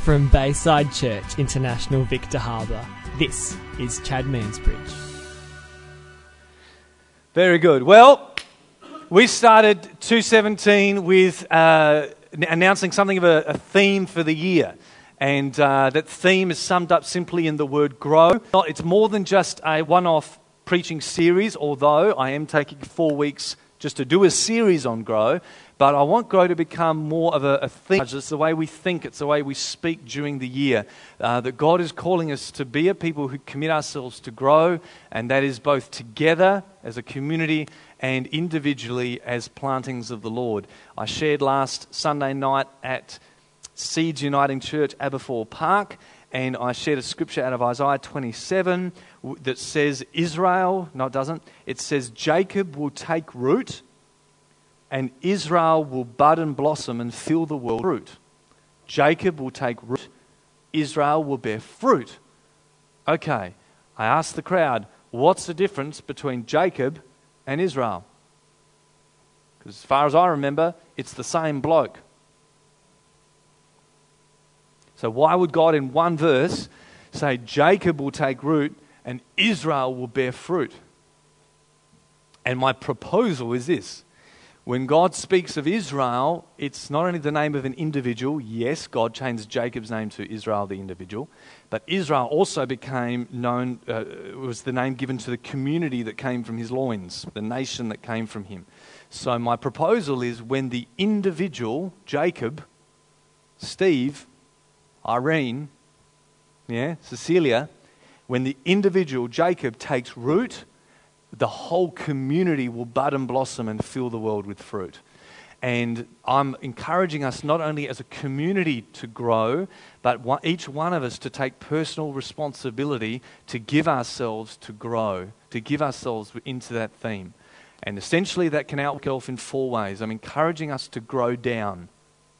From Bayside Church International, Victor Harbour, this is Chad Mansbridge. Very good. Well, we started 217 with announcing something of a theme for the year. And that theme is summed up simply in the word grow. It's more than just a one-off preaching series, although I am taking 4 weeks just to do a series on grow. But I want grow to become more of a theme. It's the way we think, it's the way we speak during the year. That God is calling us to be a people who commit ourselves to grow, and that is both together as a community and individually as plantings of the Lord. I shared last Sunday night at Seeds Uniting Church, Aberfoyle Park, and I shared a scripture out of Isaiah 27 that says Israel, no it doesn't, it says Jacob will take root and Israel will bud and blossom and fill the world with fruit. Jacob will take root, Israel will bear fruit. Okay, I asked the crowd, what's the difference between Jacob and Israel? Because as far as I remember, it's the same bloke. So why would God in one verse say Jacob will take root and Israel will bear fruit? And my proposal is this. When God speaks of Israel, it's not only the name of an individual. Yes, God changed Jacob's name to Israel, the individual. But Israel also became known, was the name given to the community that came from his loins, the nation that came from him. So my proposal is when the individual, Jacob, Steve, Irene, Cecilia, when the individual, Jacob, takes root, the whole community will bud and blossom and fill the world with fruit. And I'm encouraging us not only as a community to grow, but each one of us to take personal responsibility to give ourselves to grow, to give ourselves into that theme. And essentially that can outwork itself in 4 ways. I'm encouraging us to grow down.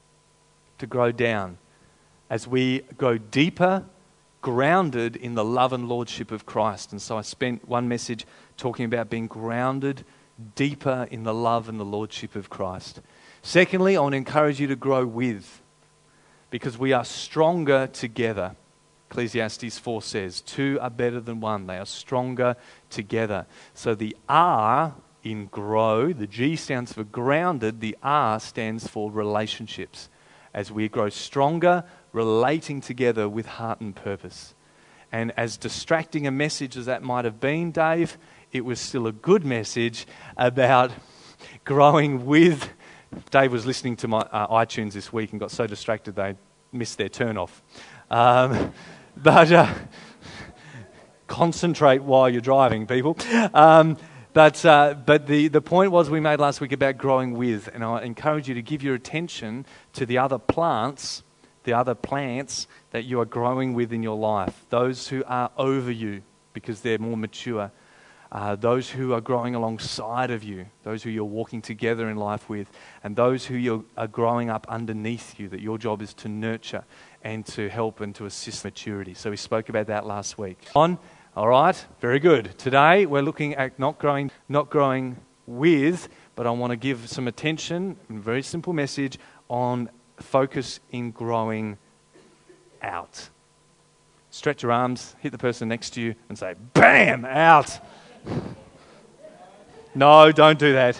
As we go deeper, grounded in the love and lordship of Christ. And so I spent one message talking about being grounded deeper in the love and the lordship of Christ. Secondly, I want to encourage you to grow with, because we are stronger together. Ecclesiastes 4 says, 2 are better than 1. They are stronger together. So the R in grow, the G stands for grounded, the R stands for relationships. As we grow stronger, relating together with heart and purpose. And as distracting a message as that might have been, Dave, it was still a good message about growing with. Dave was listening to my iTunes this week and got so distracted they missed their turn off. But concentrate while you're driving, people. But the point was we made last week about growing with, and I encourage you to give your attention to the other plants that you are growing with in your life. Those who are over you because they're more mature. Those who are growing alongside of you. Those who you're walking together in life with. And those who you are growing up underneath you, that your job is to nurture and to help and to assist maturity. So we spoke about that last week. All right, very good. Today we're looking at not growing with, but I want to give some attention, a very simple message, on focus in growing out. Stretch your arms, hit the person next to you and say, bam, out. No, don't do that.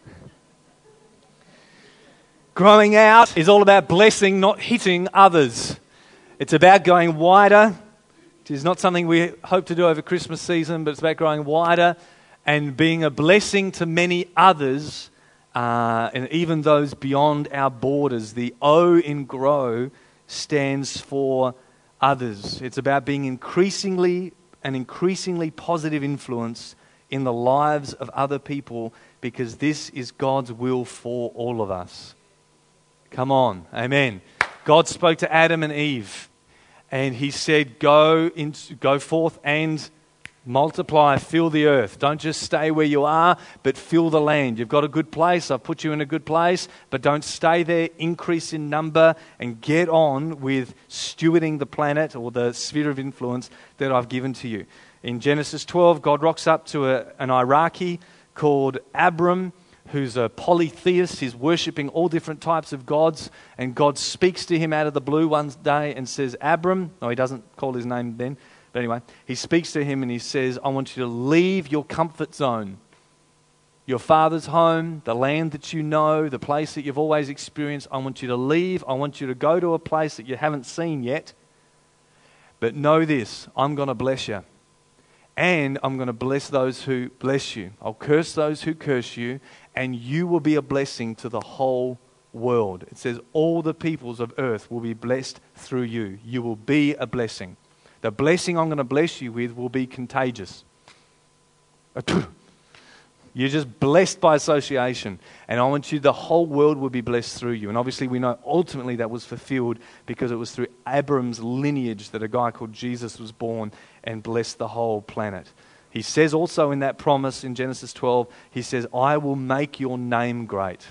Growing out is all about blessing, not hitting others. It's about going wider. It is not something we hope to do over Christmas season, but it's about growing wider and being a blessing to many others, and even those beyond our borders. The O in grow stands for others. It's about being increasingly positive influence in the lives of other people, because this is God's will for all of us. Come on, amen. God spoke to Adam and Eve, and he said, go forth and multiply, fill the earth. Don't just stay where you are, but fill the land. You've got a good place. I've put you in a good place, but don't stay there. Increase in number and get on with stewarding the planet or the sphere of influence that I've given to you. In Genesis 12, God rocks up to an Iraqi called Abram, who's a polytheist. He's worshipping all different types of gods, and God speaks to him out of the blue one day and says, Abram, no, he doesn't call his name then, but anyway, he speaks to him and he says, I want you to leave your comfort zone, your father's home, the land that you know, the place that you've always experienced. I want you to leave. I want you to go to a place that you haven't seen yet. But know this, I'm going to bless you. And I'm going to bless those who bless you. I'll curse those who curse you, and you will be a blessing to the whole world. It says all the peoples of earth will be blessed through you. You will be a blessing. The blessing I'm going to bless you with will be contagious. You're just blessed by association. And I want you, the whole world will be blessed through you. And obviously we know ultimately that was fulfilled because it was through Abram's lineage that a guy called Jesus was born and blessed the whole planet. He says also in that promise in Genesis 12, he says, I will make your name great.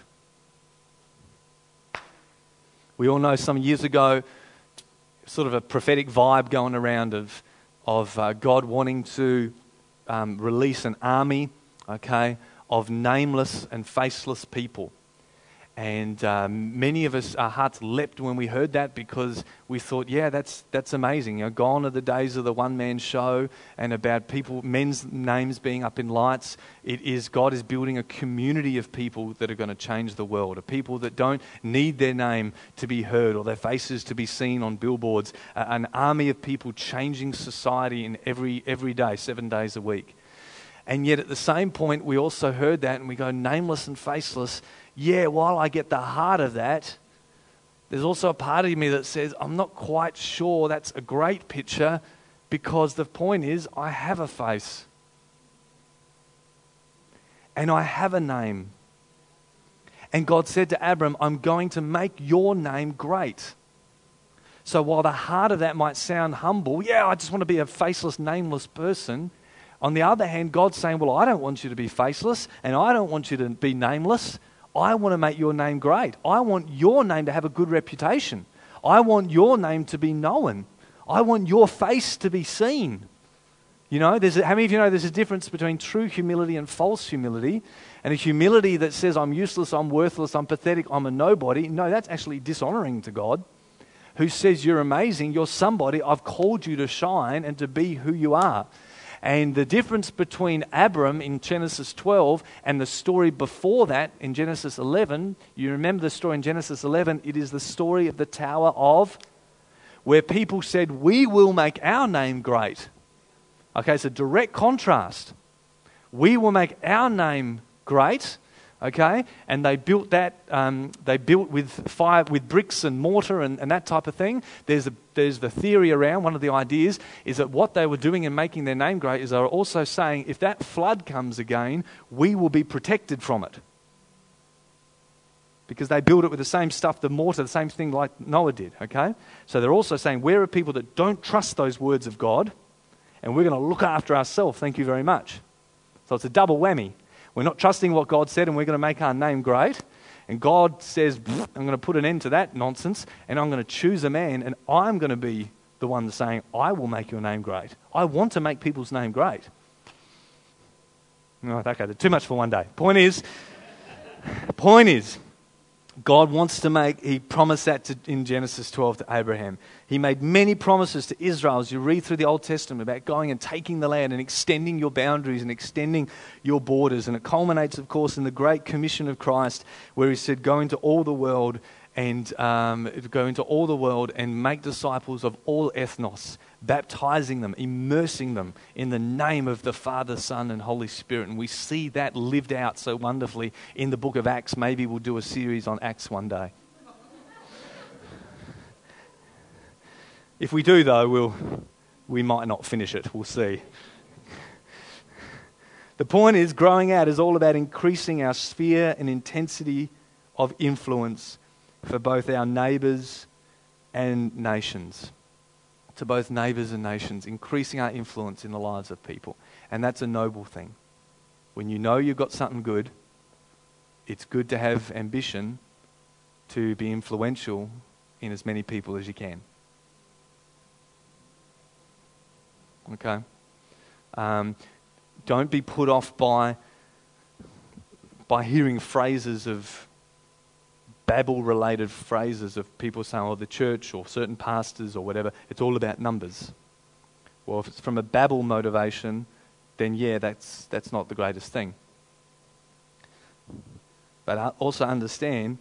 We all know some years ago, sort of a prophetic vibe going around of God wanting to release an army, of nameless and faceless people. And many of us, our hearts leapt when we heard that because we thought, yeah, that's amazing. Gone are the days of the one-man show and about people, men's names being up in lights. God is building a community of people that are going to change the world, of people that don't need their name to be heard or their faces to be seen on billboards. An army of people changing society in every day, 7 days a week. And yet at the same point, we also heard that and we go, nameless and faceless. Yeah, while I get the heart of that, there's also a part of me that says, I'm not quite sure that's a great picture because the point is, I have a face. And I have a name. And God said to Abram, I'm going to make your name great. So while the heart of that might sound humble, yeah, I just want to be a faceless, nameless person. On the other hand, God's saying, well, I don't want you to be faceless and I don't want you to be nameless. I want to make your name great. I want your name to have a good reputation. I want your name to be known. I want your face to be seen. How many of you know there's a difference between true humility and false humility? And a humility that says, I'm useless, I'm worthless, I'm pathetic, I'm a nobody. No, that's actually dishonoring to God, who says you're amazing, you're somebody, I've called you to shine and to be who you are. And the difference between Abram in Genesis 12 and the story before that in Genesis 11, you remember the story in Genesis 11, it is the story of the Tower of, where people said, we will make our name great. Okay, it's a direct contrast. We will make our name great. Okay, and they built that. They built with fire, with bricks and mortar and that type of thing. There's the theory around. One of the ideas is that what they were doing in making their name great is they were also saying, if that flood comes again, we will be protected from it, because they built it with the same stuff, the mortar, the same thing like Noah did. Okay, so they're also saying we're a people that don't trust those words of God, and we're going to look after ourselves. Thank you very much. So it's a double whammy. We're not trusting what God said and we're going to make our name great. And God says, I'm going to put an end to that nonsense and I'm going to choose a man and I'm going to be the one that's saying, I will make your name great. I want to make people's name great. Oh, okay, too much for one day. Point is, God wants to make, he promised that in Genesis 12 to Abraham. He made many promises to Israel as you read through the Old Testament about going and taking the land and extending your boundaries and extending your borders. And it culminates, of course, in the Great Commission of Christ, where he said, go into all the world and make disciples of all ethnos, baptizing them, immersing them in the name of the Father, Son, and Holy Spirit. And we see that lived out so wonderfully in the book of Acts. Maybe we'll do a series on Acts one day. If we do, though, we might not finish it. We'll see. The point is, growing out is all about increasing our sphere and intensity of influence for both our neighbours and nations. To both neighbours and nations, increasing our influence in the lives of people. And that's a noble thing. When you know you've got something good, it's good to have ambition to be influential in as many people as you can. Okay? Don't be put off by by hearing phrases of Babel-related phrases of people saying, oh, the church or certain pastors or whatever, it's all about numbers. Well, if it's from a Babel motivation, then yeah, that's not the greatest thing. But I also understand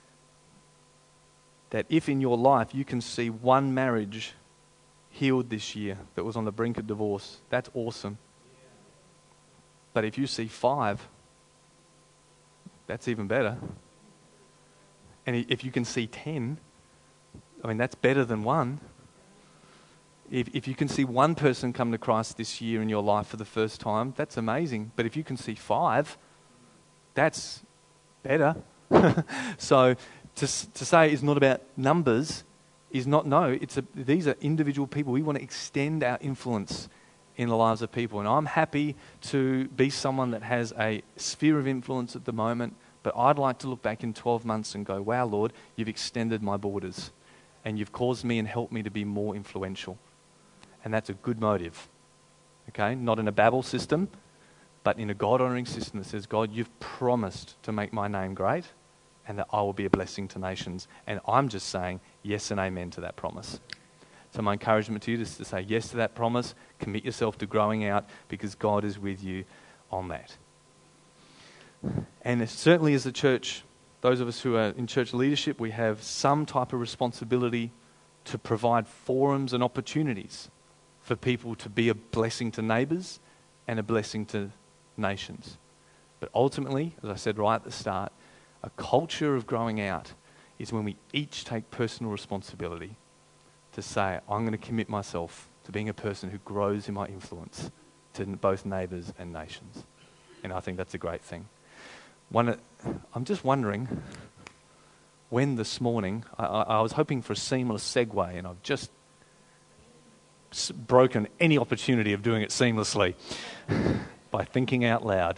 that if in your life you can see one marriage healed this year that was on the brink of divorce, that's awesome. But if you see 5, that's even better. And if you can see 10, I mean, that's better than 1. If you can see one person come to Christ this year in your life for the first time, that's amazing. But if you can see 5, that's better. So to say it's not about numbers is not, no, these are individual people. We want to extend our influence in the lives of people. And I'm happy to be someone that has a sphere of influence at the moment, but I'd like to look back in 12 months and go, wow, Lord, you've extended my borders and you've caused me and helped me to be more influential. And that's a good motive, okay? Not in a Babel system, but in a God-honouring system that says, God, you've promised to make my name great and that I will be a blessing to nations. And I'm just saying yes and amen to that promise. So my encouragement to you is to say yes to that promise, commit yourself to growing out because God is with you on that. And certainly as a church, those of us who are in church leadership, we have some type of responsibility to provide forums and opportunities for people to be a blessing to neighbours and a blessing to nations. But ultimately, as I said right at the start, a culture of growing out is when we each take personal responsibility to say, I'm going to commit myself to being a person who grows in my influence to both neighbours and nations. And I think that's a great thing. I'm just wondering when this morning, I was hoping for a seamless segue and I've just broken any opportunity of doing it seamlessly by thinking out loud.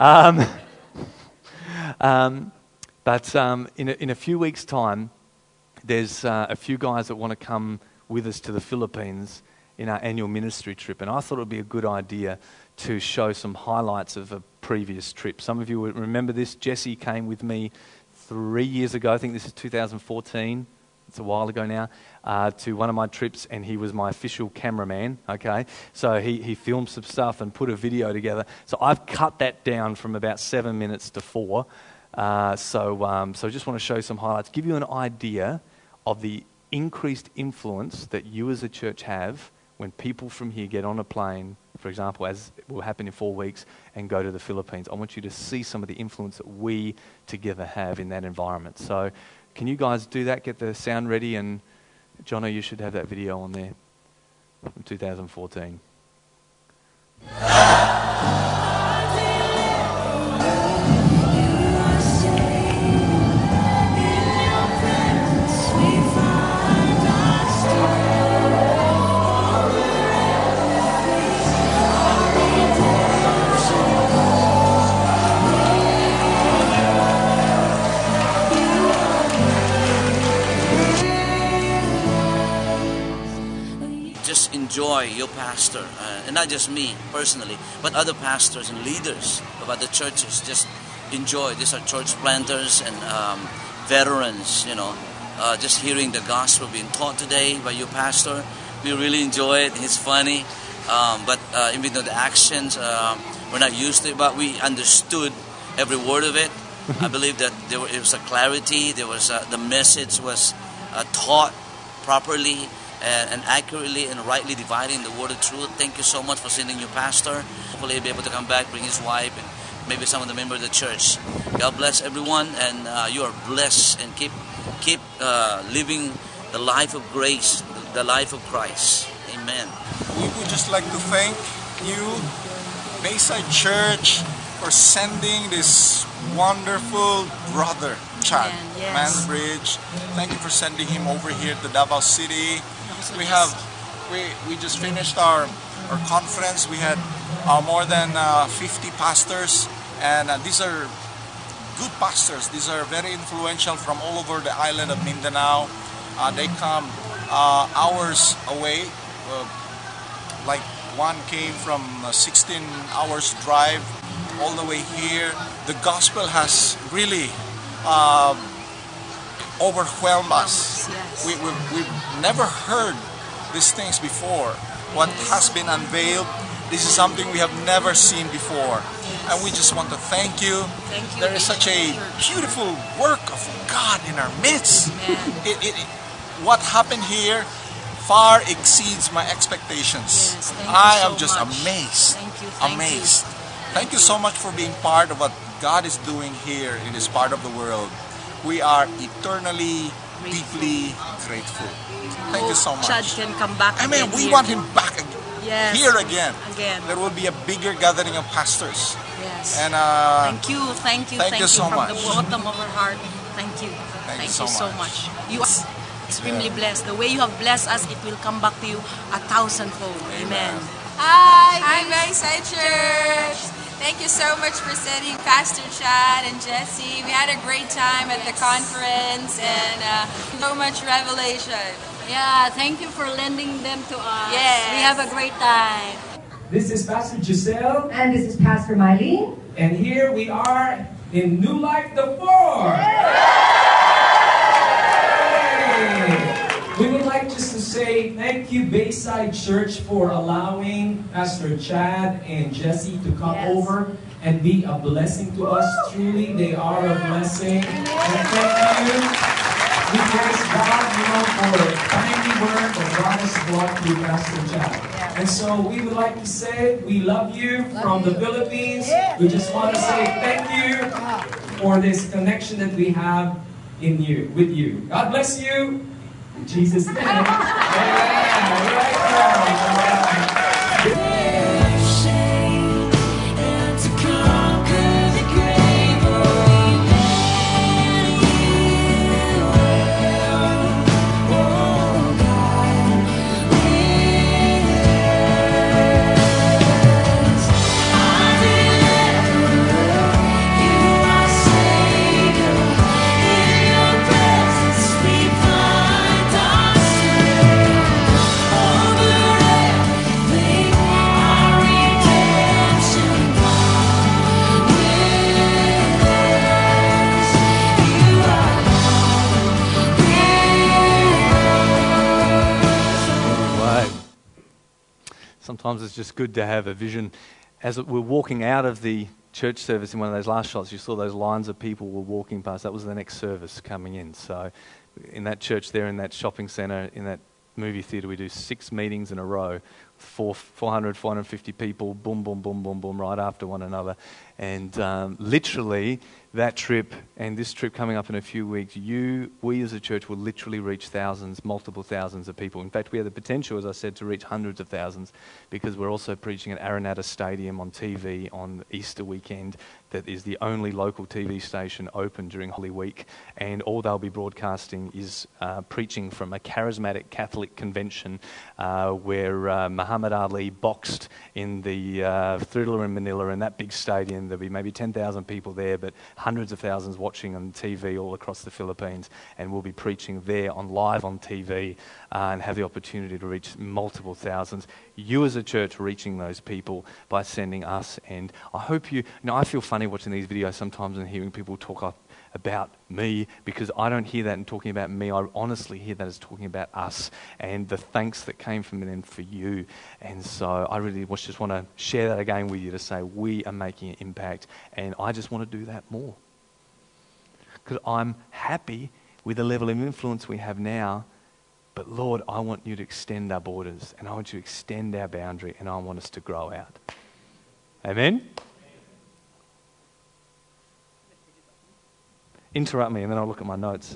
But in a few weeks' time, there's a few guys that want to come with us to the Philippines in our annual ministry trip. And I thought it would be a good idea to show some highlights of a previous trip. Some of you will remember this. Jesse came with me 3 years ago. I think this is 2014. It's a while ago now, to one of my trips, and he was my official cameraman, okay? So he filmed some stuff and put a video together. So I've cut that down from about 7 minutes to 4. So I just want to show some highlights, give you an idea of the increased influence that you as a church have when people from here get on a plane, for example, as will happen in 4 weeks, and go to the Philippines. I want you to see some of the influence that we together have in that environment. So can you guys do that? Get the sound ready, and Jono, you should have that video on there from 2014. Enjoy your pastor, and not just me personally, but other pastors and leaders of other churches. Just enjoy. These are church planters and veterans, just hearing the gospel being taught today by your pastor. We really enjoy it. It's funny, but even though the actions, we're not used to it, but we understood every word of it. I believe that it was a clarity. There was the message was taught properly and accurately and rightly dividing the word of truth. Thank you so much for sending your pastor. Hopefully he'll be able to come back, bring his wife, and maybe some of the members of the church. God bless everyone, and you are blessed, and keep living the life of grace, the life of Christ. Amen. We would just like to thank you, Bayside Church, for sending this wonderful brother, Chad Manbridge. Thank you for sending him over here to Davao City. We just finished our conference. We had more than 50 pastors, and these are good pastors. These are very influential from all over the island of Mindanao. They come hours away. Like one came from 16 hours drive all the way here. The gospel has really overwhelmed us. Yes. We've never heard these things before. What has been unveiled, this is something we have never seen before. And we just want to thank you. Thank you. There is such a beautiful work of God in our midst. What happened here far exceeds my expectations. Yes, thank you I am so just much. amazed. Thank Amazed. Thank you so much for being part of what God is doing here in this part of the world. We are eternally, deeply grateful. Thank you so much. Chad can come back. Amen. again We here. want him back again. Yes. Here again. Again. There will be a bigger gathering of pastors. Yes. And Thank you so from much. the bottom of our heart. Thank you. Thank you so so much. You are extremely blessed. The way you have blessed us, it will come back to you 1,000-fold. Amen. Hi, Bayside Church. Thank you so much for sending Pastor Chad and Jesse. We had a great time at the conference and so much revelation. Yeah, thank you for lending them to us. Yes. We have a great time. This is Pastor Giselle, And this is Pastor Mylene. and here we are in New Life the Four. We would like just to say thank you, Bayside Church, for allowing Pastor Chad and Jesse to come over and be a blessing to us. Truly, they are a blessing. And thank you. We praise God, for the timely word that God has brought through Pastor Chad. And so we would like to say we love you from the Philippines. We just want to say thank you for this connection that we have with you. God bless you. In Jesus' name. Amen. Sometimes it's just good to have a vision. As we're walking out of the church service in one of those last shots, you saw those lines of people were walking past. That was the next service coming in. So in that church there, in that shopping centre, in that movie theatre, we do 6 meetings in a row. 400, 450 people, boom, boom, boom, boom, boom, right after one another. And literally, that trip and this trip coming up in a few weeks, we as a church will literally reach thousands, multiple thousands of people. In fact, we have the potential, as I said, to reach hundreds of thousands, because we're also preaching at Aranata Stadium on TV on Easter weekend. That is the only local TV station open during Holy Week, and all they'll be broadcasting is preaching from a charismatic Catholic convention where Muhammad Ali boxed in the Thriller in Manila, in that big stadium. There'll be maybe 10,000 people there, but hundreds of thousands watching on TV all across the Philippines, and we'll be preaching there live on TV and have the opportunity to reach multiple thousands. You as a church reaching those people by sending us, and I hope I feel funny watching these videos sometimes and hearing people talk about me, because I don't hear that in talking about me. I honestly hear that as talking about us and the thanks that came from them for you. And so I really just want to share that again with you, to say we are making an impact, and I just want to do that more, because I'm happy with the level of influence we have now. But Lord, I want you to extend our borders, and I want you to extend our boundary, and I want us to grow out. Amen? Interrupt me and then I'll look at my notes.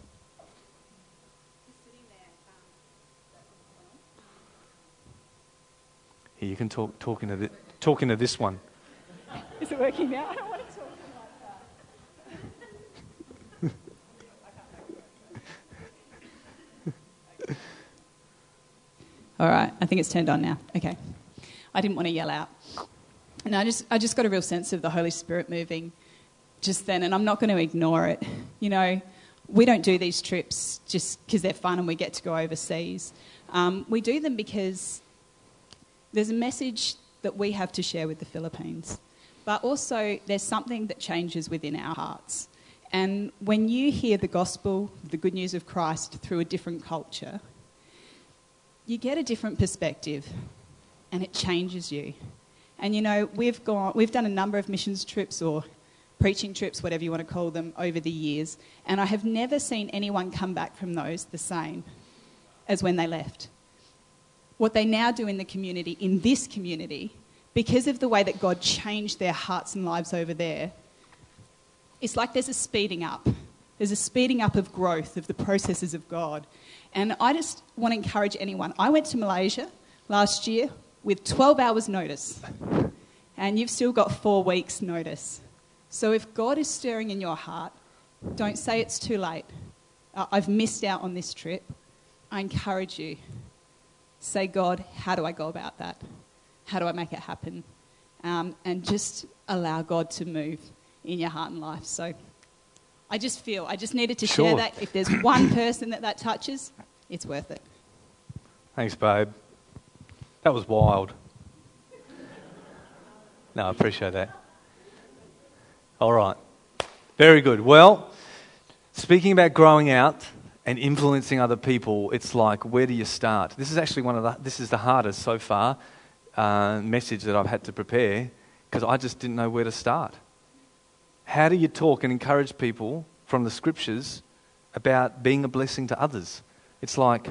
Here, you can talk into this one. Is it working now? I don't want to talk like that. All right, I think it's turned on now. Okay. I didn't want to yell out. And I just got a real sense of the Holy Spirit moving just then, and I'm not going to ignore it. We don't do these trips just because they're fun and we get to go overseas. We do them because there's a message that we have to share with the Philippines. but also there's something that changes within our hearts. And when you hear the gospel, the good news of Christ through a different culture, you get a different perspective and it changes you. And, you know, we've done a number of missions trips or preaching trips, whatever you want to call them, over the years. And I have never seen anyone come back from those the same as when they left. What they now do in the community, in this community, because of the way that God changed their hearts and lives over there, it's like there's a speeding up. There's a speeding up of growth, of the processes of God. And I just want to encourage anyone. I went to Malaysia last year with 12 hours notice, and you've still got 4 weeks notice. So if God is stirring in your heart, don't say it's too late. I've missed out on this trip. I encourage you. Say, God, how do I go about that? How do I make it happen? And just allow God to move in your heart and life. So I just needed to share that. If there's one person that touches, it's worth it. Thanks, babe. That was wild. No, I appreciate that. All right. Very good. Well, speaking about growing out and influencing other people, it's like, where do you start? This is actually this is the hardest so far message that I've had to prepare, because I just didn't know where to start. How do you talk and encourage people from the scriptures about being a blessing to others? It's like,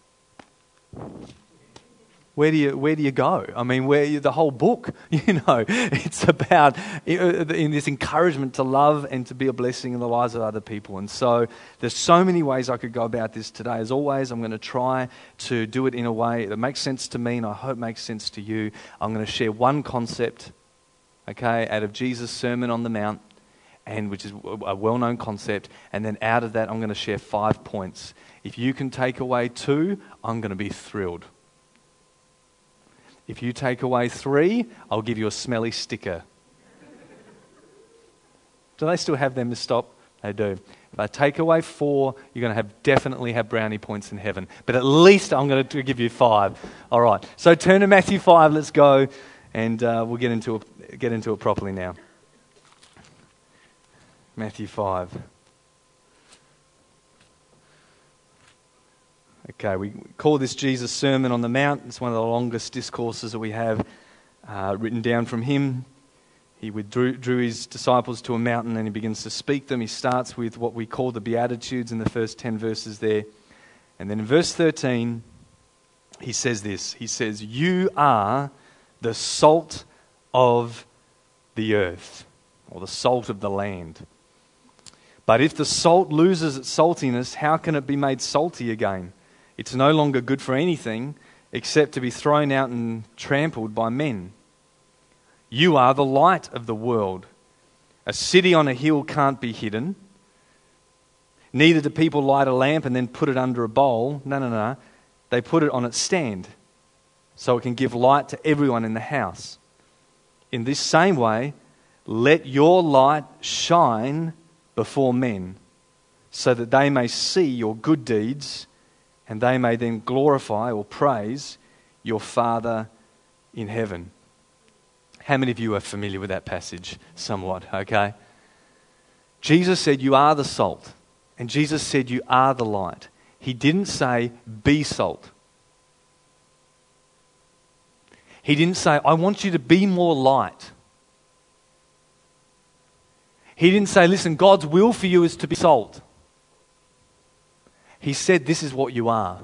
where do you go? I mean, the whole book, it's about in this encouragement to love and to be a blessing in the lives of other people. And so there's so many ways I could go about this today. As always, I'm going to try to do it in a way that makes sense to me and I hope makes sense to you. I'm going to share one concept, okay, out of Jesus' Sermon on the Mount, and which is a well-known concept. And then out of that, I'm going to share 5 points. If you can take away 2, I'm going to be thrilled. If you take away 3, I'll give you a smelly sticker. Do they still have them to stop? They do. If I take away 4, you're going to definitely have brownie points in heaven. But at least I'm going to give you 5. All right. So turn to Matthew 5. Let's go, and we'll get into it properly now. Matthew 5. Okay, we call this Jesus' Sermon on the Mount. It's one of the longest discourses that we have written down from him. He drew his disciples to a mountain and he begins to speak them. He starts with what we call the Beatitudes in the first 10 verses there. And then in verse 13, he says this. He says, "You are the salt of the earth," or the salt of the land. "But if the salt loses its saltiness, how can it be made salty again? It's no longer good for anything except to be thrown out and trampled by men. You are the light of the world. A city on a hill can't be hidden. Neither do people light a lamp and then put it under a bowl. No. They put it on its stand so it can give light to everyone in the house. In this same way, let your light shine before men so that they may see your good deeds and they may then glorify or praise your Father in heaven." How many of you are familiar with that passage? Somewhat, okay? Jesus said, "You are the salt." And Jesus said, "You are the light." He didn't say, "Be salt." He didn't say, "I want you to be more light." He didn't say, "Listen, God's will for you is to be salt." He said, "This is what you are."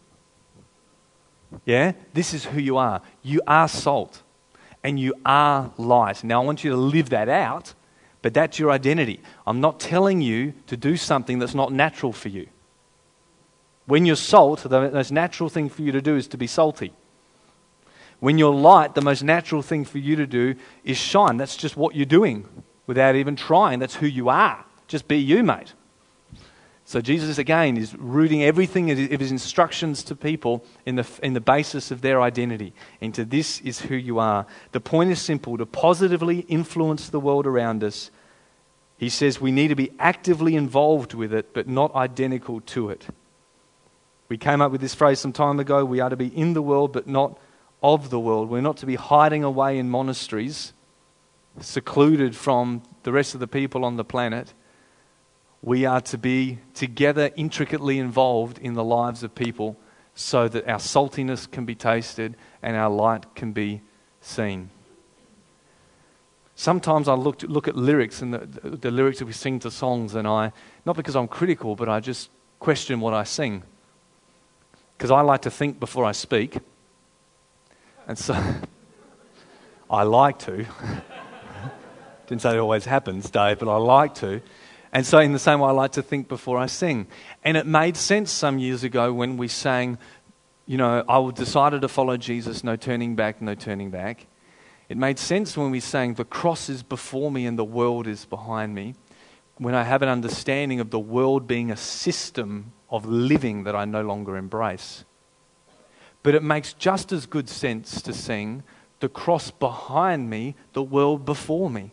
Yeah? This is who you are. You are salt and you are light. Now I want you to live that out, but that's your identity. I'm not telling you to do something that's not natural for you. When you're salt, the most natural thing for you to do is to be salty. When you're light, the most natural thing for you to do is shine. That's just what you're doing without even trying. That's who you are. Just be you, mate. So Jesus, again, is rooting everything of his instructions to people in the basis of their identity. Into this is who you are. The point is simple: to positively influence the world around us. He says we need to be actively involved with it, but not identical to it. We came up with this phrase some time ago: we are to be in the world, but not of the world. We're not to be hiding away in monasteries secluded from the rest of the people on the planet. We are to be together intricately involved in the lives of people so that our saltiness can be tasted and our light can be seen. Sometimes I look at lyrics and the lyrics that we sing to songs, and not because I'm critical, but I just question what I sing. Because I like to think before I speak. And so I like to. Didn't say it always happens, Dave, but I like to. And so in the same way, I like to think before I sing. And it made sense some years ago when we sang, I decided to follow Jesus, no turning back, no turning back. It made sense when we sang, the cross is before me and the world is behind me. When I have an understanding of the world being a system of living that I no longer embrace. But it makes just as good sense to sing, the cross behind me, the world before me.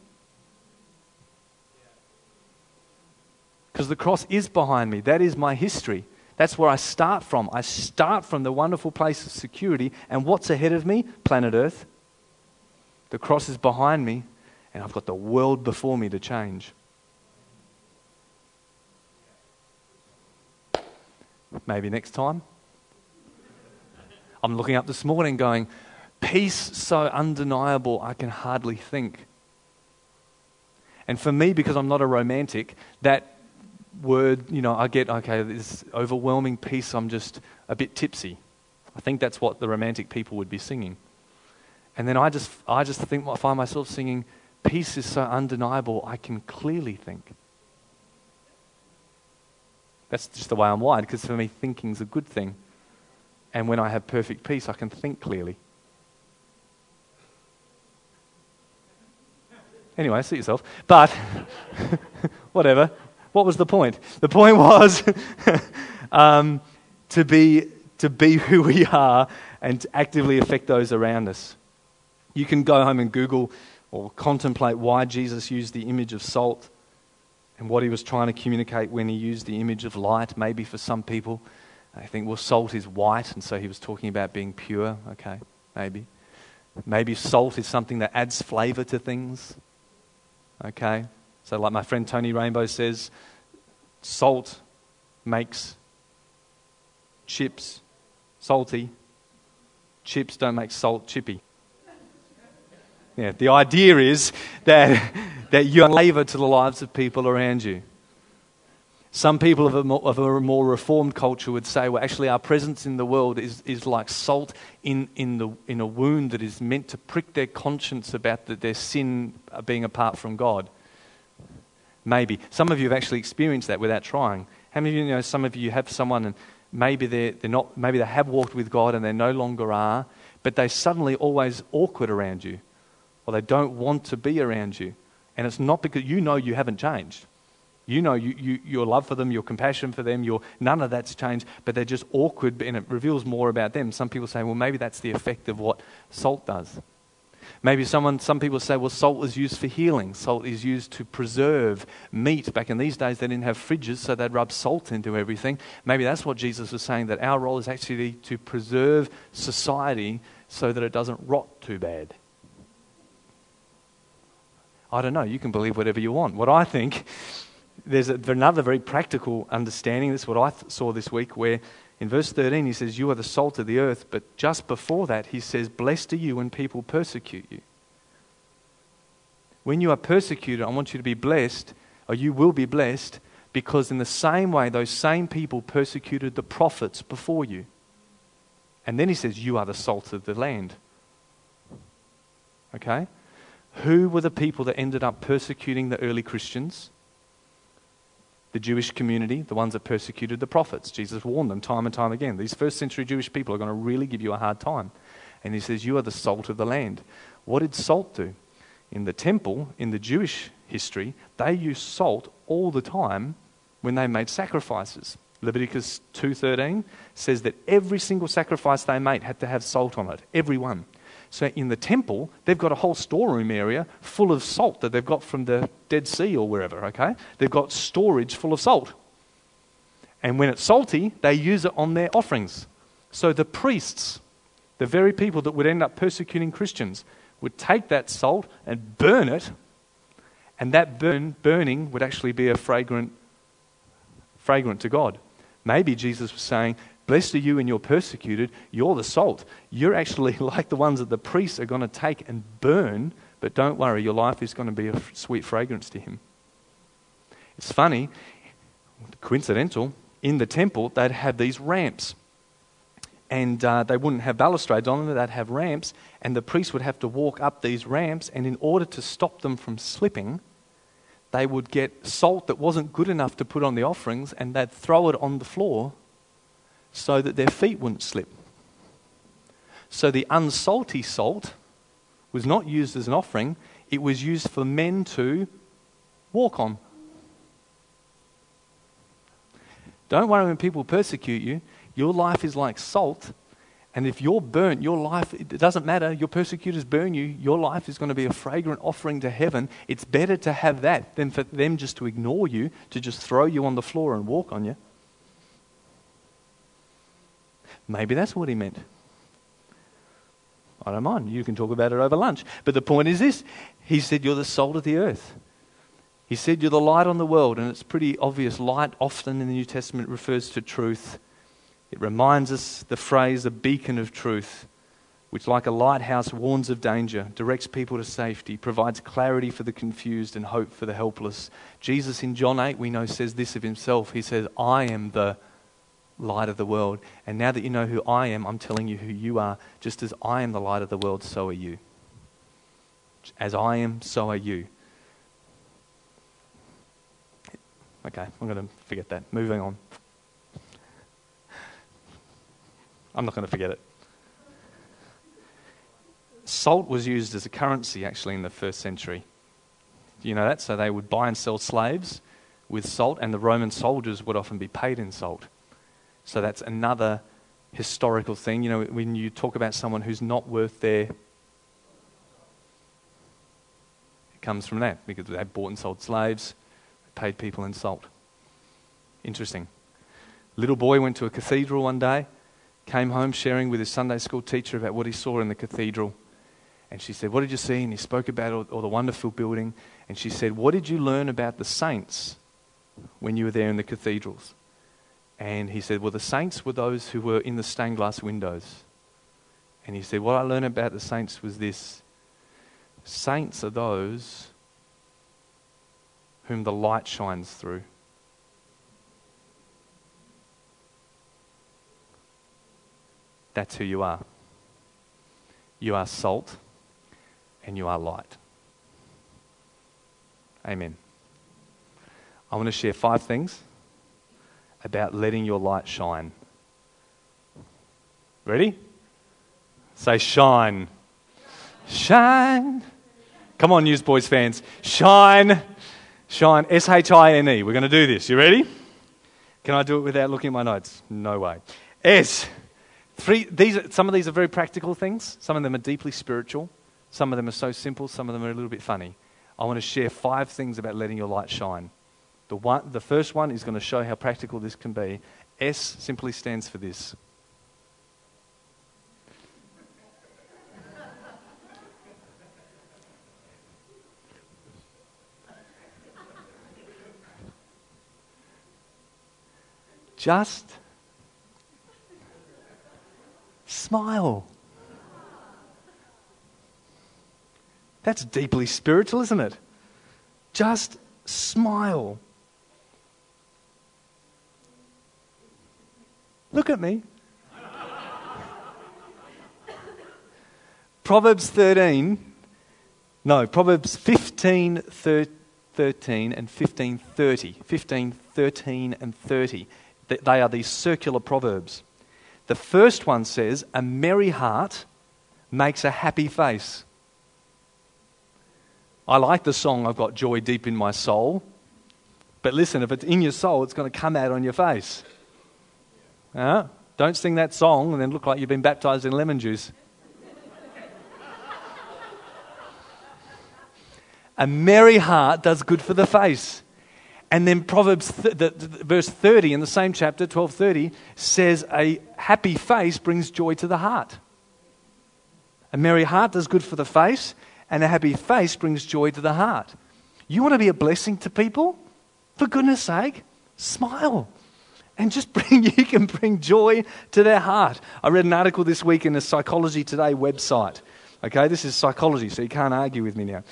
Because the cross is behind me. That is my history. That's where I start from. I start from the wonderful place of security. And what's ahead of me? Planet Earth. The cross is behind me. And I've got the world before me to change. Maybe next time. I'm looking up this morning going, peace so undeniable I can hardly think. And for me, because I'm not a romantic, that word, I get, this overwhelming peace, I'm just a bit tipsy. I think that's what the romantic people would be singing. And then I just find myself singing, peace is so undeniable, I can clearly think. That's just the way I'm wired, because for me, thinking's a good thing. And when I have perfect peace, I can think clearly. Anyway, suit yourself. But, whatever. What was the point? The point was to be who we are and to actively affect those around us. You can go home and Google or contemplate why Jesus used the image of salt and what he was trying to communicate when he used the image of light. Maybe for some people, I think, salt is white, and so he was talking about being pure. Okay, maybe. Maybe salt is something that adds flavor to things. Okay, so like my friend Tony Rainbow says, salt makes chips salty. Chips don't make salt chippy. Yeah, the idea is that you add flavor to the lives of people around you. Some people of a more reformed culture would say, well, actually our presence in the world is like salt in a wound that is meant to prick their conscience about their sin being apart from God. Maybe. Some of you have actually experienced that without trying. How many of you know some of you have someone and maybe they have walked with God and they no longer are, but they're suddenly always awkward around you, or they don't want to be around you. And it's not because you haven't changed. Your love for them, your compassion for them, none of that's changed, but they're just awkward, and it reveals more about them. Some people say, well, maybe that's the effect of what salt does. Maybe some people say, well, salt is used for healing. Salt is used to preserve meat. Back in these days, they didn't have fridges, so they'd rub salt into everything. Maybe that's what Jesus was saying, that our role is actually to preserve society so that it doesn't rot too bad. I don't know. You can believe whatever you want. What I think, there's another very practical understanding. This is what I saw this week, where in verse 13 he says, you are the salt of the earth. But just before that he says, blessed are you when people persecute you. When you are persecuted, I want you to be blessed, or you will be blessed, because in the same way those same people persecuted the prophets before you. And then he says, you are the salt of the land. Okay? Who were the people that ended up persecuting the early Christians? The Jewish community, the ones that persecuted the prophets. Jesus warned them time and time again. These first century Jewish people are going to really give you a hard time. And he says, you are the salt of the land. What did salt do? In the temple, in the Jewish history, they used salt all the time when they made sacrifices. Leviticus 2:13 says that every single sacrifice they made had to have salt on it. Every one. So in the temple, they've got a whole storeroom area full of salt that they've got from the Dead Sea or wherever, okay? They've got storage full of salt. And when it's salty, they use it on their offerings. So the priests, the very people that would end up persecuting Christians, would take that salt and burn it, and that burning would actually be a fragrant to God. Maybe Jesus was saying, blessed are you when you're persecuted, you're the salt. You're actually like the ones that the priests are going to take and burn, but don't worry, your life is going to be a sweet fragrance to him. It's funny, coincidental, in the temple they'd have these ramps. And they wouldn't have balustrades on them, they'd have ramps, and the priest would have to walk up these ramps, and in order to stop them from slipping, they would get salt that wasn't good enough to put on the offerings, and they'd throw it on the floor so that their feet wouldn't slip. So the unsalty salt was not used as an offering, it was used for men to walk on. Don't worry when people persecute you. Your life is like salt, and if you're burnt, your life, it doesn't matter, your persecutors burn you, your life is going to be a fragrant offering to heaven. It's better to have that than for them just to ignore you, to just throw you on the floor and walk on you. Maybe that's what he meant. I don't mind, you can talk about it over lunch. But the point is this, he said you're the salt of the earth. He said you're the light on the world, and it's pretty obvious. Light often in the New Testament refers to truth. It reminds us the phrase, a beacon of truth, which like a lighthouse warns of danger, directs people to safety, provides clarity for the confused and hope for the helpless. Jesus in John 8, we know, says this of himself. He says, I am the light of the world. And now that you know who I am, I'm telling you who you are. Just as I am the light of the world, so are you. As I am, so are you. Okay, I'm going to forget that. Moving on. I'm not going to forget it. Salt was used as a currency actually in the first century. Do you know that? So they would buy and sell slaves with salt, and the Roman soldiers would often be paid in salt. So that's another historical thing. You know, when you talk about someone who's not worth their... It comes from that, because they bought and sold slaves, paid people in salt. Interesting. Little boy went to a cathedral one day, came home sharing with his Sunday school teacher about what he saw in the cathedral. And she said, what did you see? And he spoke about all the wonderful building. And she said, what did you learn about the saints when you were there in the cathedrals? And he said, well, the saints were those who were in the stained glass windows. And he said, what I learned about the saints was this. Saints are those whom the light shines through. That's who you are. You are salt and you are light. Amen. I want to share 5 things about letting your light shine. Ready? Say shine. Shine. Come on, Newsboys fans. Shine. Shine. S-H-I-N-E. We're going to do this. You ready? Can I do it without looking at my notes? No way. S. Some of these are very practical things. Some of them are deeply spiritual. Some of them are so simple. Some of them are a little bit funny. I want to share 5 things about letting your light shine. The first one is going to show how practical this can be. S simply stands for this. Just smile. That's deeply spiritual, isn't it? Just smile. Look at me. Proverbs 15, and 15:30. 15, 13 and 30. They are these circular proverbs. The first one says, a merry heart makes a happy face. I like the song, I've got joy deep in my soul. But listen, if it's in your soul, it's going to come out on your face. Don't sing that song and then look like you've been baptized in lemon juice. A merry heart does good for the face. And then Proverbs, verse 30 in the same chapter, 12:30, says a happy face brings joy to the heart. A merry heart does good for the face, and a happy face brings joy to the heart. You want to be a blessing to people? For goodness sake, smile. And you can bring joy to their heart. I read an article this week in the Psychology Today website. Okay, this is psychology, so you can't argue with me now.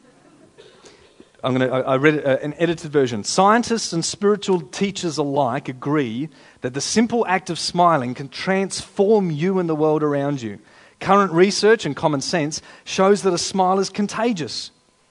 I read an edited version. Scientists and spiritual teachers alike agree that the simple act of smiling can transform you and the world around you. Current research and common sense shows that a smile is contagious.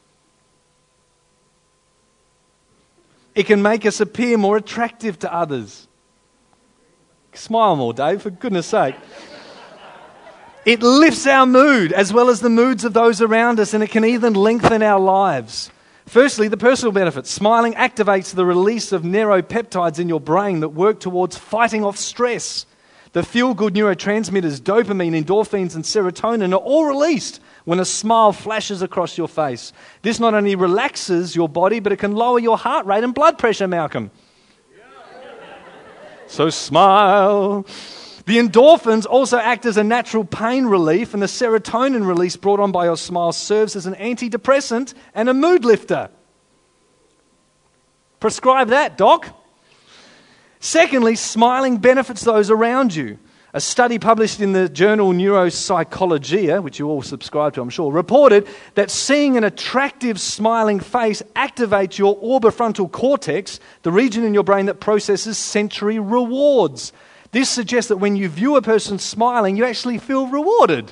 It can make us appear more attractive to others. Smile more, Dave, for goodness sake. It lifts our mood as well as the moods of those around us, and it can even lengthen our lives. Firstly, the personal benefits. Smiling activates the release of neuropeptides in your brain that work towards fighting off stress. The feel-good neurotransmitters, dopamine, endorphins, and serotonin are all released when a smile flashes across your face. This not only relaxes your body, but it can lower your heart rate and blood pressure, Malcolm. So smile. The endorphins also act as a natural pain relief, and the serotonin release brought on by your smile serves as an antidepressant and a mood lifter. Prescribe that, doc. Secondly, smiling benefits those around you. A study published in the journal Neuropsychologia, which you all subscribe to, I'm sure, reported that seeing an attractive smiling face activates your orbifrontal cortex, the region in your brain that processes sensory rewards. This suggests that when you view a person smiling, you actually feel rewarded.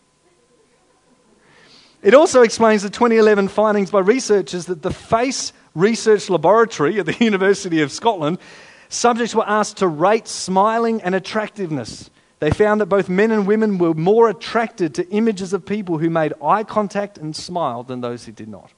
It also explains the 2011 findings by researchers that the Face Research Laboratory at the University of Scotland, subjects were asked to rate smiling and attractiveness. They found that both men and women were more attracted to images of people who made eye contact and smiled than those who did not.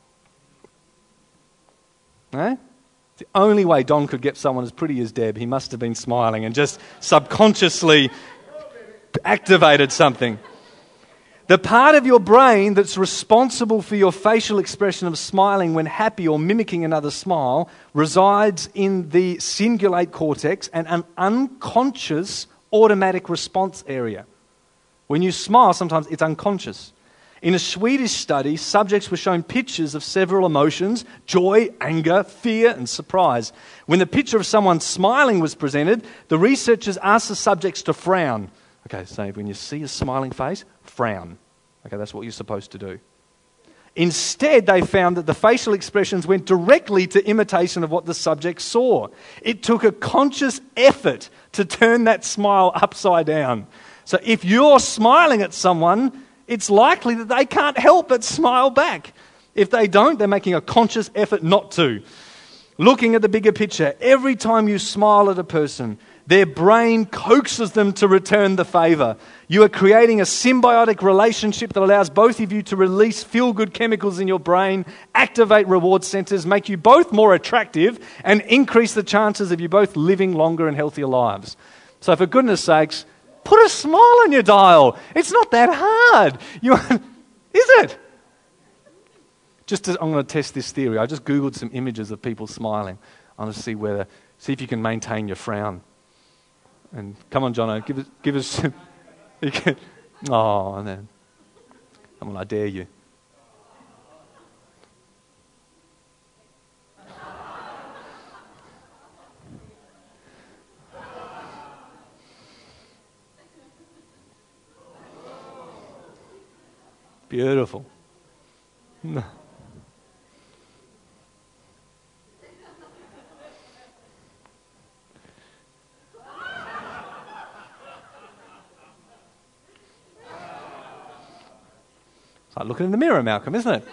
Eh? The only way Don could get someone as pretty as Deb, he must have been smiling and just subconsciously activated something. The part of your brain that's responsible for your facial expression of smiling when happy or mimicking another smile resides in the cingulate cortex and an unconscious automatic response area. When you smile, sometimes it's unconscious. In a Swedish study, subjects were shown pictures of several emotions: joy, anger, fear, and surprise. When the picture of someone smiling was presented, the researchers asked the subjects to frown. Okay, so when you see a smiling face, frown. Okay, that's what you're supposed to do. Instead, they found that the facial expressions went directly to imitation of what the subject saw. It took a conscious effort to turn that smile upside down. So if you're smiling at someone, it's likely that they can't help but smile back. If they don't, they're making a conscious effort not to. Looking at the bigger picture, every time you smile at a person, their brain coaxes them to return the favor. You are creating a symbiotic relationship that allows both of you to release feel-good chemicals in your brain, activate reward centers, make you both more attractive, and increase the chances of you both living longer and healthier lives. So for goodness sakes, put a smile on your dial. It's not that hard. Is it? I'm going to test this theory. I just Googled some images of people smiling. I'm going to see if you can maintain your frown. And come on, Jono, give us some. And then, come on, I dare you. Beautiful. No. It's like looking in the mirror, Malcolm, isn't it?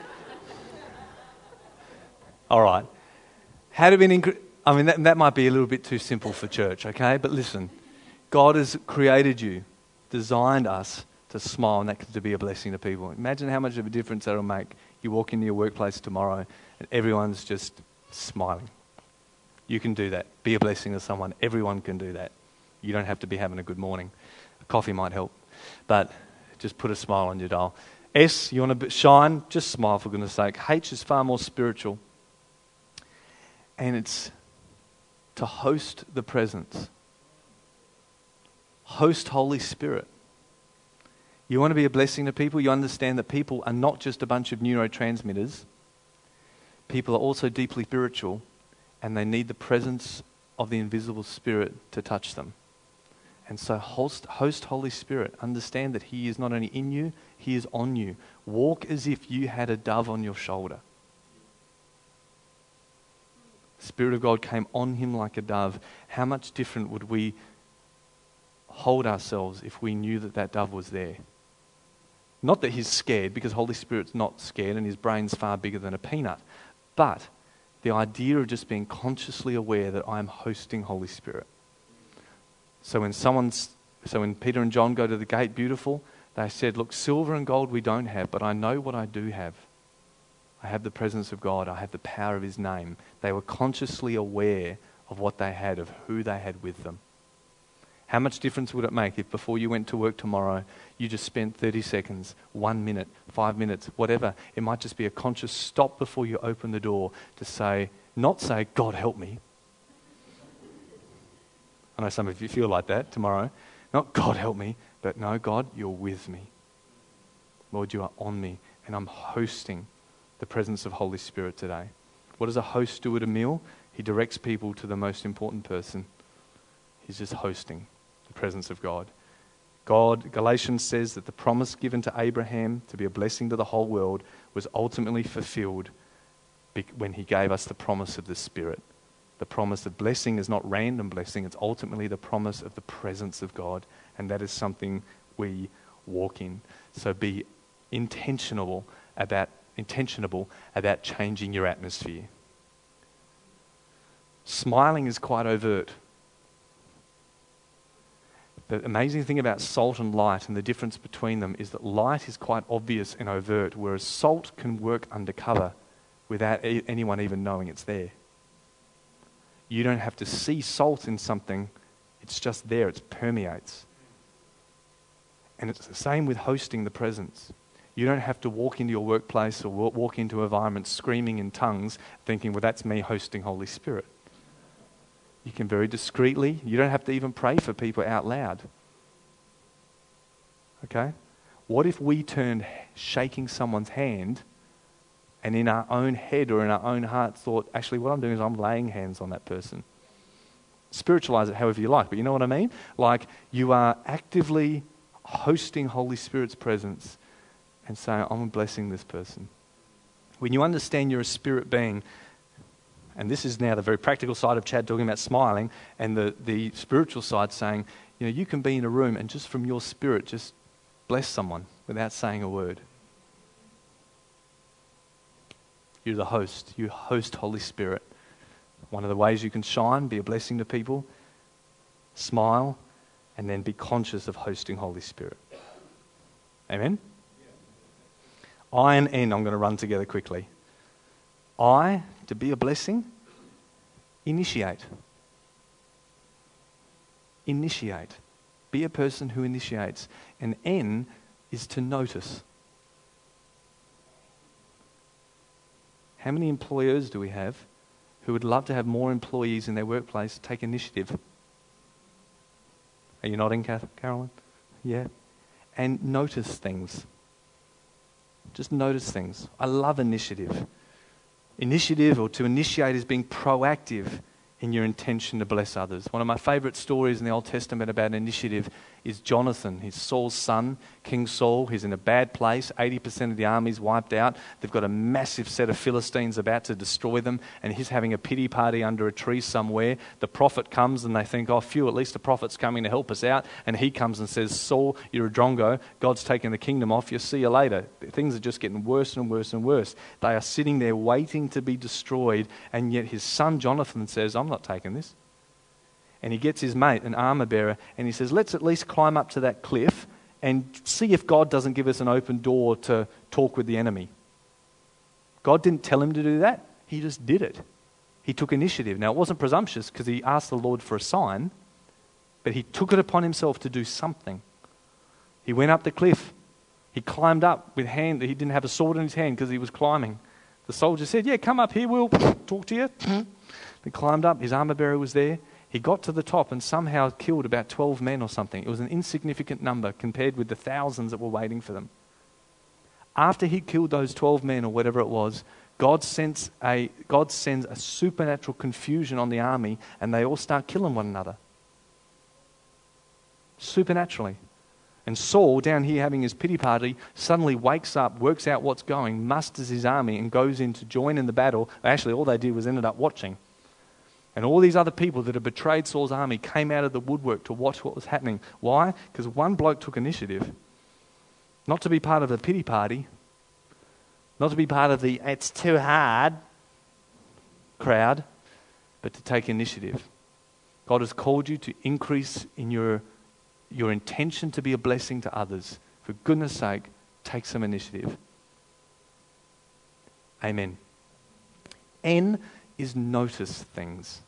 All right. That might be a little bit too simple for church, okay? But listen, God has created you, designed us to smile, and to be a blessing to people. Imagine how much of a difference that'll make. You walk into your workplace tomorrow and everyone's just smiling. You can do that. Be a blessing to someone. Everyone can do that. You don't have to be having a good morning. A coffee might help. But just put a smile on your dial. S, you want to shine? Just smile, for goodness sake. H is far more spiritual. And it's to host the presence. Host Holy Spirit. You want to be a blessing to people? You understand that people are not just a bunch of neurotransmitters. People are also deeply spiritual, and they need the presence of the invisible Spirit to touch them. And so host Holy Spirit. Understand that He is not only in you, He is on you. Walk as if you had a dove on your shoulder. The Spirit of God came on Him like a dove. How much different would we hold ourselves if we knew that that dove was there? Not that He's scared, because Holy Spirit's not scared and His brain's far bigger than a peanut. But the idea of just being consciously aware that I'm hosting Holy Spirit. So when Peter and John go to the gate, beautiful, they said, look, silver and gold we don't have, but I know what I do have. I have the presence of God. I have the power of His name. They were consciously aware of what they had, of who they had with them. How much difference would it make if before you went to work tomorrow, you just spent 30 seconds, 1 minute, 5 minutes, whatever. It might just be a conscious stop before you open the door to say, not say, God help me. I know some of you feel like that tomorrow. Not God help me, but no, God, you're with me. Lord, you are on me, and I'm hosting the presence of Holy Spirit today. What does a host do at a meal? He directs people to the most important person. He's just hosting the presence of God. Galatians says that the promise given to Abraham to be a blessing to the whole world was ultimately fulfilled when He gave us the promise of the Spirit. The promise of blessing is not random blessing, it's ultimately the promise of the presence of God, and that is something we walk in. So be intentional about changing your atmosphere. Smiling is quite overt. The amazing thing about salt and light and the difference between them is that light is quite obvious and overt, whereas salt can work undercover without anyone even knowing it's there. You don't have to see salt in something. It's just there. It permeates. And it's the same with hosting the presence. You don't have to walk into your workplace or walk into an environment screaming in tongues thinking, well, that's me hosting Holy Spirit. You can very discreetly, you don't have to even pray for people out loud. Okay? What if we turned shaking someone's hand and in our own head or in our own heart thought, actually what I'm doing is I'm laying hands on that person. Spiritualize it however you like, but you know what I mean? Like you are actively hosting Holy Spirit's presence and saying, I'm blessing this person. When you understand you're a spirit being, and this is now the very practical side of Chad talking about smiling, and the spiritual side saying, you can be in a room and just from your spirit just bless someone without saying a word. You're the host. You host Holy Spirit. One of the ways you can shine, be a blessing to people, smile, and then be conscious of hosting Holy Spirit. Amen? I and N, I'm going to run together quickly. I, to be a blessing, initiate. Initiate. Be a person who initiates. And N is to notice. How many employers do we have who would love to have more employees in their workplace take initiative? Are you nodding, Carolyn? Yeah. And notice things. Just notice things. I love initiative. Initiative or to initiate is being proactive in your intention to bless others. One of my favorite stories in the Old Testament about initiative is Jonathan. He's Saul's son, King Saul. He's in a bad place. 80% of the army's wiped out. They've got a massive set of Philistines about to destroy them, and he's having a pity party under a tree somewhere. The prophet comes and they think, oh, phew, at least the prophet's coming to help us out. And he comes and says, Saul, you're a drongo. God's taking the kingdom off you. See you later. Things are just getting worse and worse and worse. They are sitting there waiting to be destroyed, and yet his son Jonathan says, I'm not taking this. And he gets his mate, an armor bearer, and he says, let's at least climb up to that cliff and see if God doesn't give us an open door to talk with the enemy. God didn't tell him to do that. He just did it. He took initiative. Now, it wasn't presumptuous because he asked the Lord for a sign, but he took it upon himself to do something. He went up the cliff. He climbed up with hand. He didn't have a sword in his hand because he was climbing. The soldier said, yeah, come up here. We'll talk to you. He climbed up. His armor bearer was there. He got to the top and somehow killed about 12 men or something. It was an insignificant number compared with the thousands that were waiting for them. After he killed those 12 men or whatever it was, God sends a supernatural confusion on the army, and they all start killing one another. Supernaturally. And Saul, down here having his pity party, suddenly wakes up, works out what's going, musters his army, and goes in to join in the battle. Actually, all they did was ended up watching. And all these other people that had betrayed Saul's army came out of the woodwork to watch what was happening. Why? Because one bloke took initiative. Not to be part of the pity party, not to be part of the it's too hard crowd, but to take initiative. God has called you to increase in your intention to be a blessing to others. For goodness sake, take some initiative. Amen. N is notice things.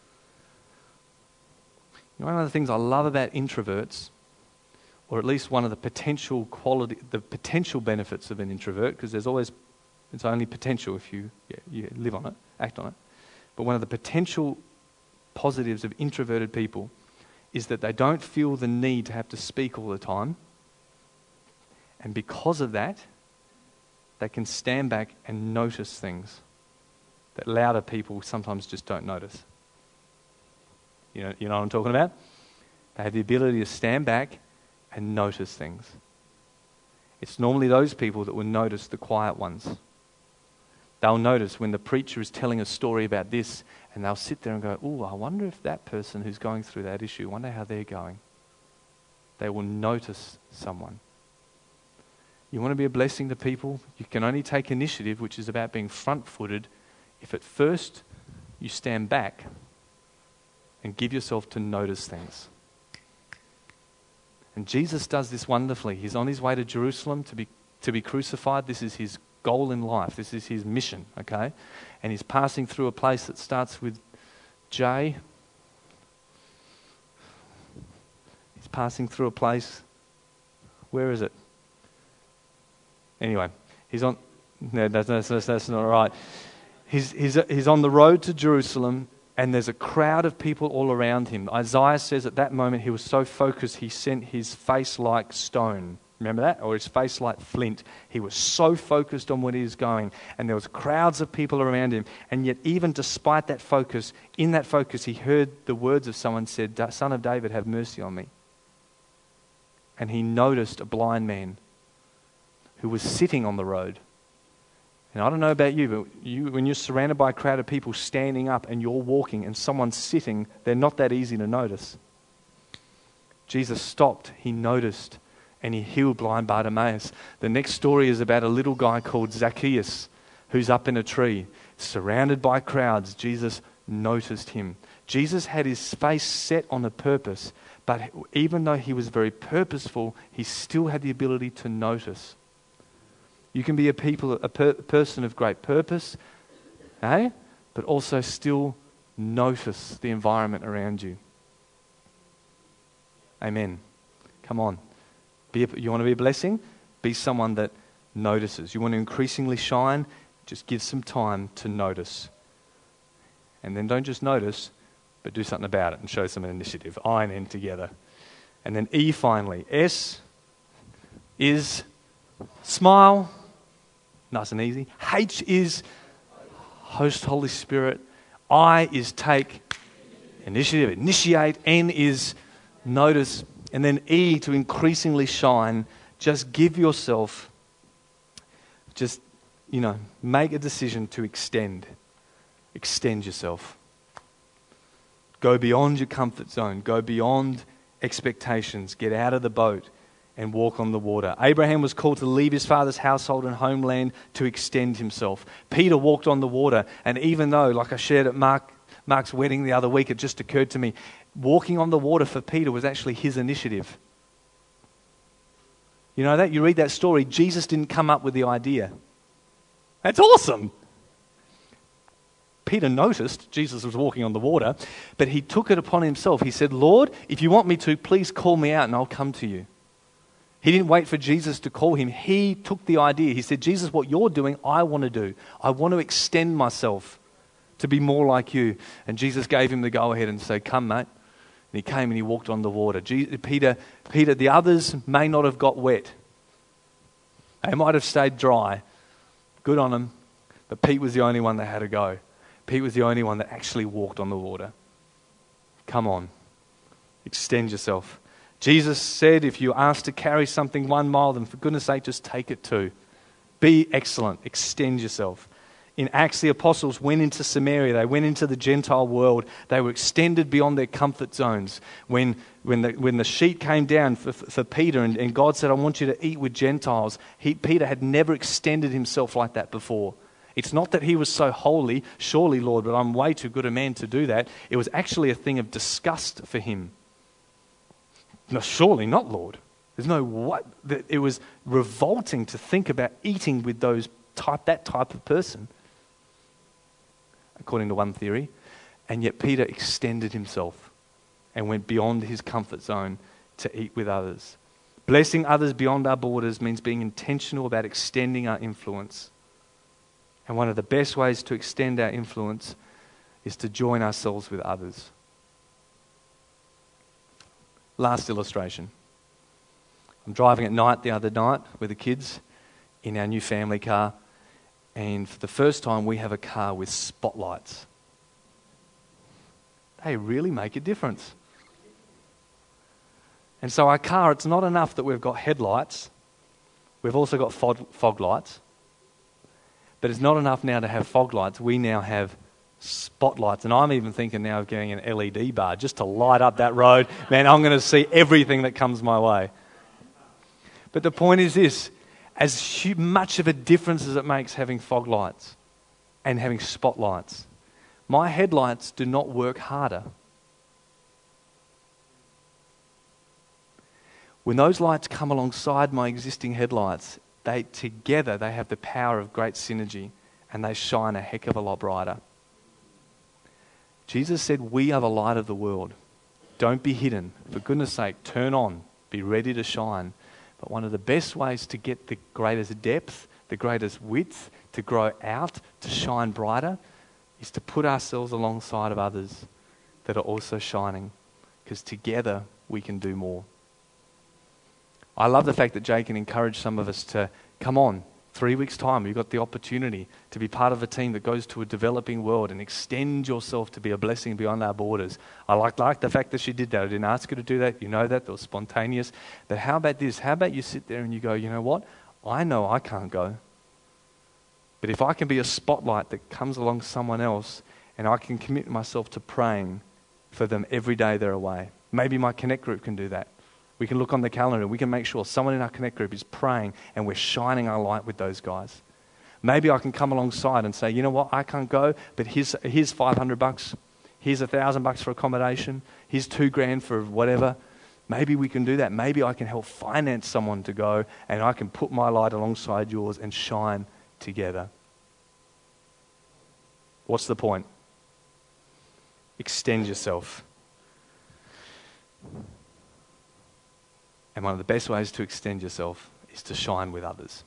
You know, one of the things I love about introverts, or at least one of the potential benefits of an introvert, because it's only potential if you live on it, act on it. But one of the potential positives of introverted people is that they don't feel the need to have to speak all the time. And because of that, they can stand back and notice things that louder people sometimes just don't notice. You know what I'm talking about? They have the ability to stand back and notice things. It's normally those people that will notice the quiet ones. They'll notice when the preacher is telling a story about this, and they'll sit there and go, "Oh, I wonder if that person who's going through that issue, I wonder how they're going." They will notice someone. You want to be a blessing to people? You can only take initiative, which is about being front-footed, if at first you stand back and give yourself to notice things. And Jesus does this wonderfully. He's on his way to Jerusalem to be crucified. This is his goal in life. This is his mission, okay? And he's passing through a place that starts with J. He's passing through a place, where is it? Anyway, he's on, no, that's not right. He's on the road to Jerusalem, and there's a crowd of people all around him. Isaiah says at that moment he was so focused he sent his face like stone. Remember that? Or his face like flint. He was so focused on where he was going. And there was crowds of people around him. And yet even despite that focus, in that focus he heard the words of someone said, "Son of David, have mercy on me." And he noticed a blind man who was sitting on the road. And I don't know about you, but when you're surrounded by a crowd of people standing up and you're walking and someone's sitting, they're not that easy to notice. Jesus stopped, he noticed, and he healed blind Bartimaeus. The next story is about a little guy called Zacchaeus who's up in a tree, surrounded by crowds. Jesus noticed him. Jesus had his face set on a purpose, but even though he was very purposeful, he still had the ability to notice. You can be a person of great purpose, but also still notice the environment around you. Amen. Come on. You want to be a blessing? Be someone that notices. You want to increasingly shine? Just give some time to notice. And then don't just notice, but do something about it and show some initiative. I and N together. And then E finally. S is smile. Nice and easy. H is host Holy Spirit. I is take initiative, initiate. N is notice. And then E, to increasingly shine, just give yourself, make a decision to extend. Extend yourself. Go beyond your comfort zone. Go beyond expectations. Get out of the boat and walk on the water. Abraham was called to leave his father's household and homeland to extend himself. Peter walked on the water, and even though, like I shared at Mark's wedding the other week, it just occurred to me, walking on the water for Peter was actually his initiative. You know that? You read that story, Jesus didn't come up with the idea. That's awesome. Peter noticed Jesus was walking on the water, but he took it upon himself. He said, "Lord, if you want me to, please call me out and I'll come to you." He didn't wait for Jesus to call him. He took the idea. He said, "Jesus, what you're doing, I want to do. I want to extend myself to be more like you. And Jesus gave him the go-ahead and said, come, mate. And he came and he walked on the water. Peter, the others may not have got wet. They might have stayed dry. Good on them. But Pete was the only one that had to go. Pete was the only one that actually walked on the water. Come on. Extend yourself. Jesus said, if you ask to carry something 1 mile, then for goodness sake, just take it 2. Be excellent. Extend yourself. In Acts, the apostles went into Samaria. They went into the Gentile world. They were extended beyond their comfort zones. When the sheet came down for Peter and God said, I want you to eat with Gentiles, Peter had never extended himself like that before. It's not that he was so holy, surely, Lord, but I'm way too good a man to do that. It was actually a thing of disgust for him. No, surely not, Lord. There's no what. It was revolting to think about eating with that type of person, according to one theory. And yet Peter extended himself and went beyond his comfort zone to eat with others. Blessing others beyond our borders means being intentional about extending our influence. And one of the best ways to extend our influence is to join ourselves with others. Last illustration. I'm driving at night the other night with the kids in our new family car, and for the first time we have a car with spotlights. They really make a difference. And so our car, it's not enough that we've got headlights, we've also got fog lights. But it's not enough now to have fog lights, we now have spotlights. And I'm even thinking now of getting an LED bar just to light up that road. Man, I'm going to see everything that comes my way. But the point is this, as much of a difference as it makes having fog lights and having spotlights, my headlights do not work harder. When those lights come alongside my existing headlights, they have the power of great synergy, and they shine a heck of a lot brighter. Jesus said, we are the light of the world. Don't be hidden. For goodness sake, turn on. Be ready to shine. But one of the best ways to get the greatest depth, the greatest width, to grow out, to shine brighter, is to put ourselves alongside of others that are also shining. Because together we can do more. I love the fact that Jay can encourage some of us to, come on, 3 weeks' time, you've got the opportunity to be part of a team that goes to a developing world and extend yourself to be a blessing beyond our borders. I like the fact that she did that. I didn't ask her to do that. You know that. That was spontaneous. But how about this? How about you sit there and you go, you know what? I know I can't go. But if I can be a spotlight that comes along someone else and I can commit myself to praying for them every day they're away. Maybe my Connect group can do that. We can look on the calendar and we can make sure someone in our Connect group is praying and we're shining our light with those guys. Maybe I can come alongside and say, you know what, I can't go, but here's $500, here's $1,000 for accommodation, here's $2,000 for whatever. Maybe we can do that. Maybe I can help finance someone to go and I can put my light alongside yours and shine together. What's the point? Extend yourself. And one of the best ways to extend yourself is to shine with others.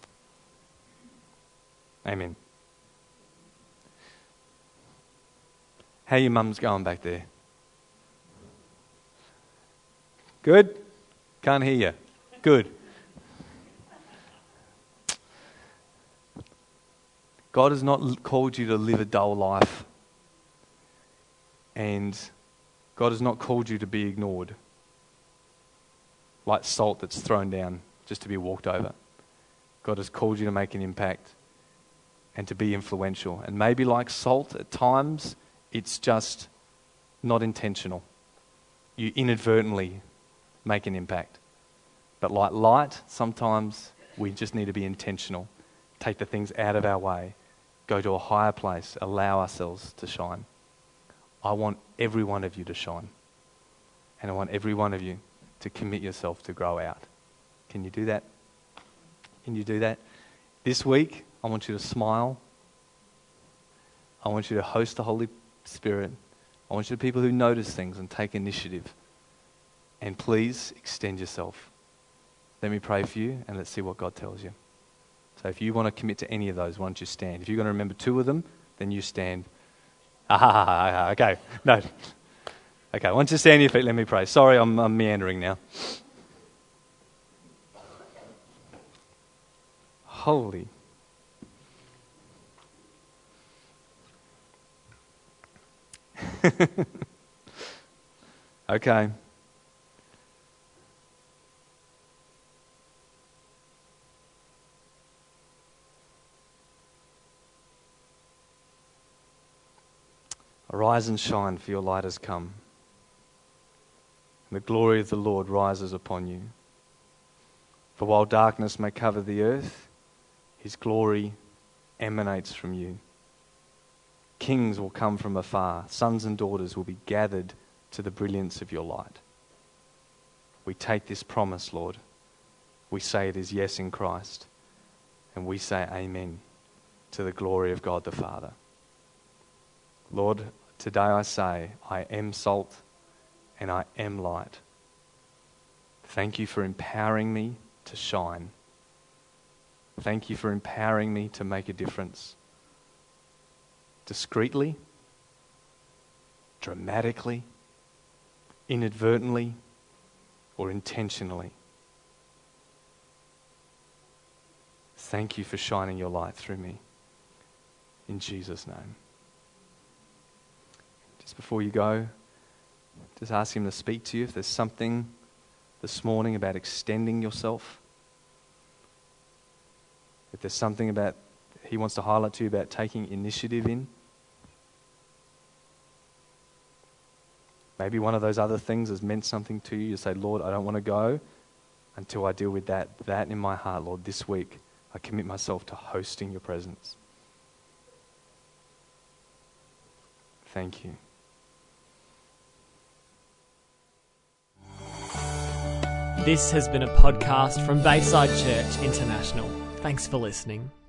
Amen. How your mums going back there? Good? Can't hear you. Good. God has not called you to live a dull life. And God has not called you to be ignored. Like salt that's thrown down just to be walked over. God has called you to make an impact and to be influential. And maybe like salt, at times, it's just not intentional. You inadvertently make an impact. But like light, sometimes we just need to be intentional. Take the things out of our way. Go to a higher place. Allow ourselves to shine. I want every one of you to shine. And I want every one of you to commit yourself to grow out. Can you do that? Can you do that? This week, I want you to smile. I want you to host the Holy Spirit. I want you to be people who notice things and take initiative. And please extend yourself. Let me pray for you and let's see what God tells you. So if you want to commit to any of those, why don't you stand? If you're going to remember 2 of them, then you stand. Okay. No. Okay, once you stand on your feet, let me pray. Sorry, I'm meandering now. Holy. Okay. Arise and shine, for your light has come. And the glory of the Lord rises upon you. For while darkness may cover the earth, his glory emanates from you. Kings will come from afar. Sons and daughters will be gathered to the brilliance of your light. We take this promise, Lord. We say it is yes in Christ. And we say amen to the glory of God the Father. Lord, today I say, I am salt and I am light. Thank you for empowering me to shine. Thank you for empowering me to make a difference. Discreetly, dramatically, inadvertently, or intentionally. Thank you for shining your light through me. In Jesus' name. Just before you go, just ask him to speak to you if there's something this morning about extending yourself. If there's something about he wants to highlight to you about taking initiative in. Maybe one of those other things has meant something to you. You say, Lord, I don't want to go until I deal with that in my heart. Lord, this week I commit myself to hosting your presence. Thank you. This has been a podcast from Bayside Church International. Thanks for listening.